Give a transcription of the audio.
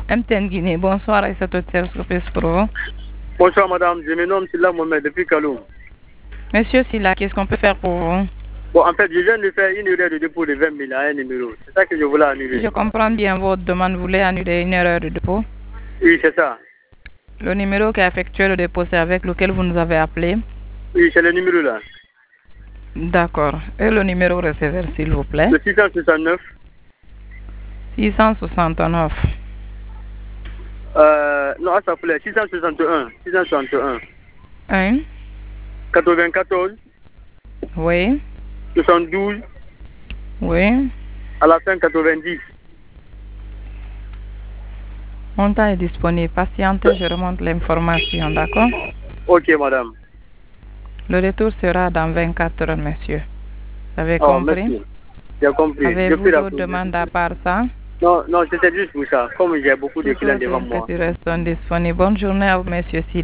MTN Guinée, bonsoir et c'est au service pour vous. Bonsoir madame, je me nomme Silla Mohamed depuis Kaloum. Monsieur Silla, qu'est-ce qu'on peut faire pour vous? Bon, en fait, je viens de faire une erreur de dépôt de 20 000 à un numéro. C'est ça que je voulais annuler. Je comprends bien votre demande. Vous voulez annuler une erreur de dépôt? Oui, c'est ça. Le numéro qui a effectué le dépôt, c'est avec lequel vous nous avez appelé? Oui, c'est le numéro là. D'accord. Et le numéro receveur, s'il vous plaît? Le 669. 669. Non, ça plaît. 661. 661. 1. 94. Oui. 72. Oui. À la fin, 90. Montant est disponible. Patientez, je remonte l'information, d'accord? Ok, madame. Le retour sera dans 24 heures, monsieur. Vous avez compris? Merci. J'ai compris. Avez-vous d'autres demandes à part ça? Non, c'était juste pour ça. Comme j'ai beaucoup de clients devant moi. Toujours des petits restants disponibles. Bonne journée à vous, monsieur.